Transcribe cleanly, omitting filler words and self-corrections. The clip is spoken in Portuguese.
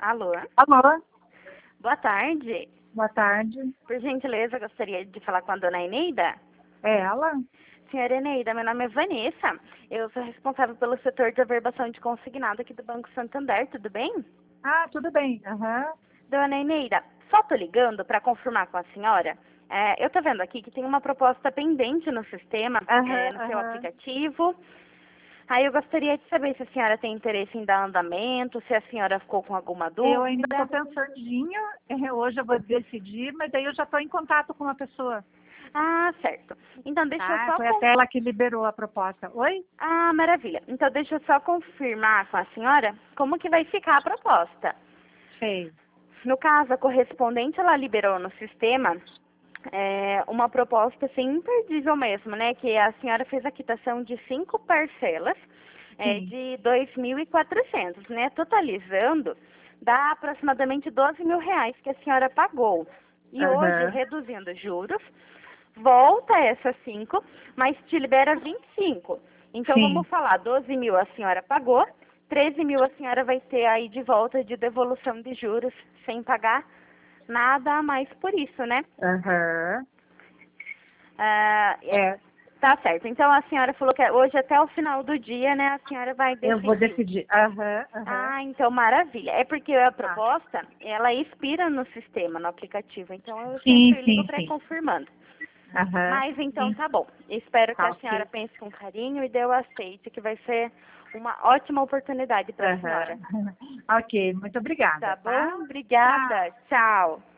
Alô? Alô, Boa tarde. boa tarde. Por gentileza, gostaria de falar com a dona Eneida. É ela? Senhora Eneida, meu nome é Vanessa. Eu sou responsável pelo setor de averbação de consignado aqui do Banco Santander, tudo bem? Ah, tudo bem. Aham. Dona Eneida, só tô ligando para confirmar com a senhora. Eu tô vendo aqui que tem uma proposta pendente no sistema, Aham, no seu aham. aplicativo. Aí eu gostaria de saber se a senhora tem interesse em dar andamento, se a senhora ficou com alguma Eu ainda dúvida. estou pensandinho, hoje eu vou decidir, mas aí eu já estou em contato com uma pessoa, Ah, certo. Então deixa eu tá? só Foi até ela que liberou a proposta. Oi? Ah, maravilha. Então, deixa eu só confirmar com a senhora como que vai ficar a proposta. Sei. No caso, a correspondente, ela liberou no sistema uma proposta assim, imperdível mesmo, né? Que a senhora fez a quitação de 5 parcelas Sim. de 2.400, né? Totalizando, dá aproximadamente 12 mil reais que a senhora pagou. E hoje, Aham. reduzindo juros, volta essas 5, mas te libera 25. Então, Sim. vamos falar, 12 mil a senhora pagou, 13 mil a senhora vai ter aí de volta de devolução de juros, sem pagar nada a mais por isso, né? Aham. Ah, É, tá certo. Então, a senhora falou que hoje até o final do dia, né, a senhora vai eu vou decidir. decidir. Aham, aham. Ah, então maravilha. É porque a Tá. proposta, ela expira no sistema, no aplicativo. Então, eu Sim, sempre ligo sim, para ir sim. confirmando. Aham. Mas então Sim. tá bom. Espero que Tá a senhora ok. pense com carinho e dê o aceite, que vai ser uma ótima oportunidade para a senhora. Aham. Ok, muito obrigada, Tá tá? bom? Tchau. Obrigada. Tchau.